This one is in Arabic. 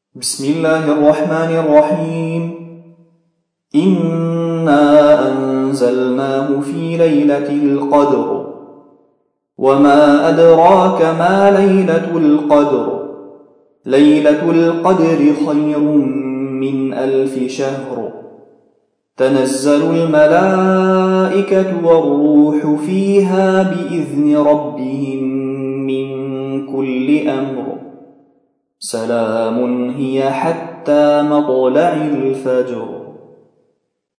بسم الله الرحمن الرحيم. إنا أنزلناه في ليلة القدر وما أدراك ما ليلة القدر. ليلة القدر خير من 1000 شهر. تنزل الملائكة والروح فيها بإذن ربهم من كل أمر. سلام هي حتى مطلع الفجر.